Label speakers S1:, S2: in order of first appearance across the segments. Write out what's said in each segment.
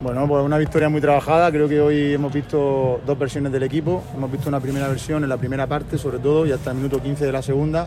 S1: Bueno, pues una victoria muy trabajada. Creo que hoy hemos visto dos versiones del equipo. Hemos visto una primera versión en la primera parte, sobre todo, y hasta el minuto 15 de la segunda,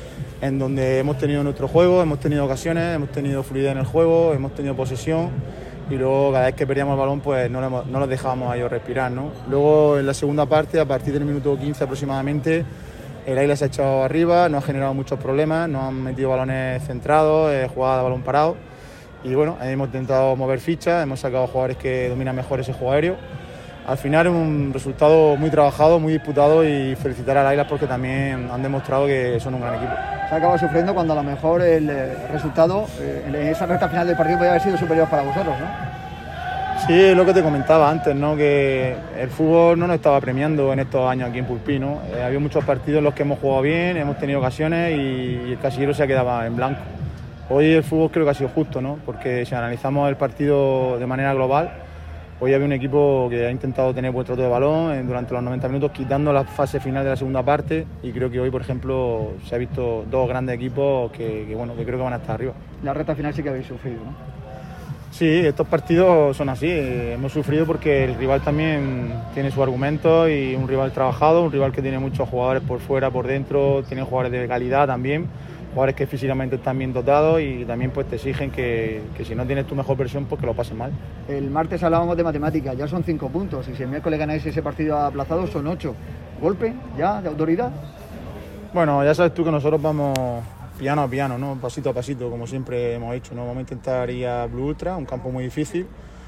S1: en donde hemos tenido nuestro juego, hemos tenido ocasiones, hemos tenido fluidez en el juego, hemos tenido posesión, y luego cada vez que perdíamos el balón pues no los dejábamos a ellos respirar, ¿no? Luego en la segunda parte, a partir del minuto 15 aproximadamente, el Águila se ha echado arriba, nos ha generado muchos problemas, nos han metido balones centrados, jugadas de balón parado. Y bueno, hemos intentado mover fichas, hemos sacado jugadores que dominan mejor ese juego aéreo. Al final es un resultado muy trabajado, muy disputado, y felicitar a las Águilas porque también han demostrado que son un gran equipo.
S2: Se acaba sufriendo cuando a lo mejor el resultado en esa recta final del partido podría haber sido superior para vosotros, ¿no?
S1: Sí, es lo que te comentaba antes, ¿no? Que el fútbol no nos estaba premiando en estos años aquí en Pulpí, ¿no? Había muchos partidos en los que hemos jugado bien, hemos tenido ocasiones y el casillero se ha quedado en blanco. Hoy el fútbol creo que ha sido justo, ¿no? Porque si analizamos el partido de manera global, hoy había un equipo que ha intentado tener buen trato de balón durante los 90 minutos, quitando la fase final de la segunda parte, y creo que hoy, por ejemplo, se ha visto dos grandes equipos que creo que van a estar arriba.
S2: La recta final sí que habéis sufrido, ¿no?
S1: Sí, estos partidos son así. Hemos sufrido porque el rival también tiene su argumento, y un rival trabajado, un rival que tiene muchos jugadores por fuera, por dentro, tiene jugadores de calidad también, jugadores que físicamente están bien dotados, y también pues te exigen que si no tienes tu mejor versión, pues que lo pases mal.
S2: El martes hablábamos de matemáticas, ya son 5 puntos, y si el miércoles ganáis ese partido aplazado son 8. ¿Golpe ya de autoridad?
S1: Bueno, ya sabes tú que nosotros vamos piano a piano, ¿no? Pasito a pasito, como siempre hemos hecho, ¿no? Vamos a intentar ir a Blue Ultra, un campo muy difícil,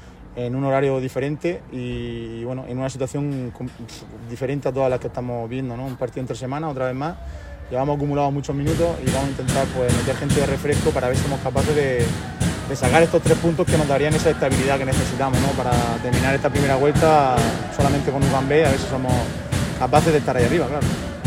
S1: en un horario diferente y bueno, en una situación diferente a todas las que estamos viendo, ¿no? Un partido entre semanas, otra vez más. Llevamos acumulado muchos minutos y vamos a intentar pues meter gente de refresco para ver si somos capaces de sacar estos 3 puntos que nos darían esa estabilidad que necesitamos, ¿no? Para terminar esta primera vuelta solamente con un plan B, a ver si somos capaces de estar ahí arriba, claro.